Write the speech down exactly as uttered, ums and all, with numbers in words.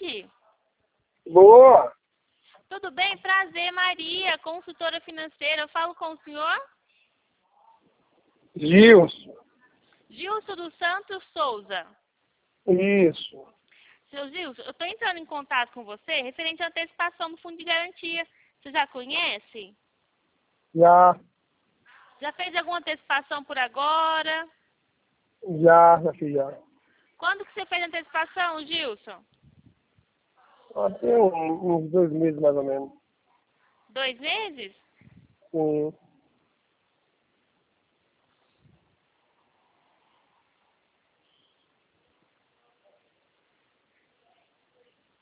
tarde. Boa. Tudo bem? Prazer, Maria, consultora financeira. Eu falo com o senhor? Gilson. Gilson dos Santos Souza. Isso. Seu Gilson, eu estou entrando em contato com você referente à antecipação do Fundo de Garantia. Você já conhece? Já, Já fez alguma antecipação por agora? já, já fiz já. Quando que você fez a antecipação, Gilson? Ah, tem um- uns dois meses mais ou menos. Dois meses? Sim.